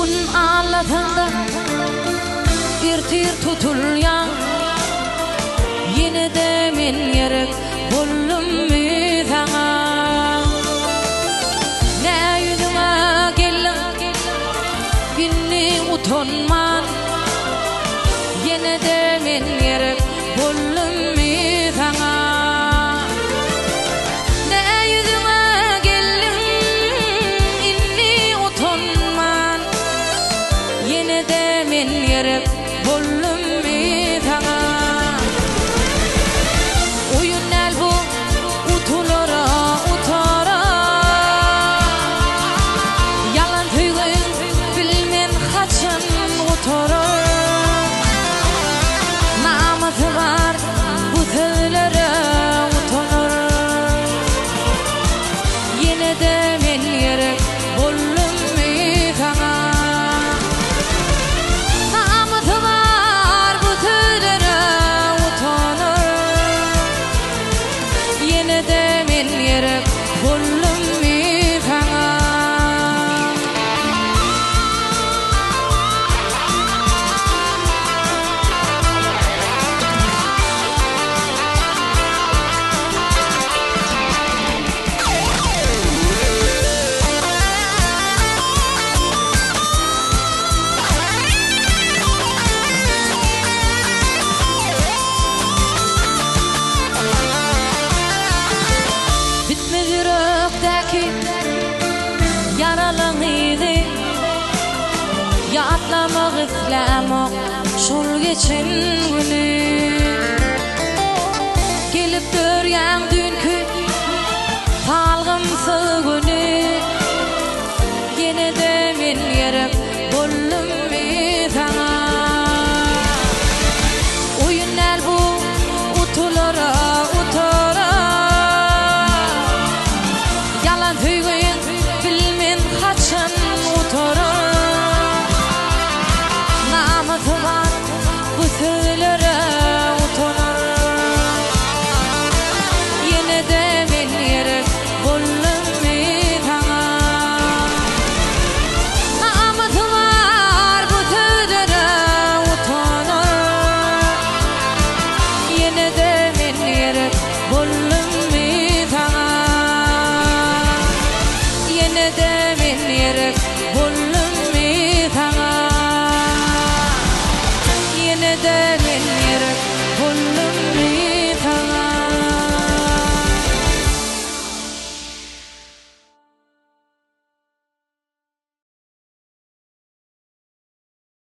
Gün ağlatanda irtir tutulyan yine de men yerek bollum mi sana ne yüzüme gelin inni utanman yine de men yerek bollum mi sana yerek bollum mi sana oyun el bu utulara utara yalan tüygün bilmen kaçın utara namatı var bu tüylere utanır yine de men yerek bollum mi sana yerek bollum mi sana yaralıydı yatlamak islamak şol geçen günü gelip döryen dünkü salgımsı günü yine de men yerek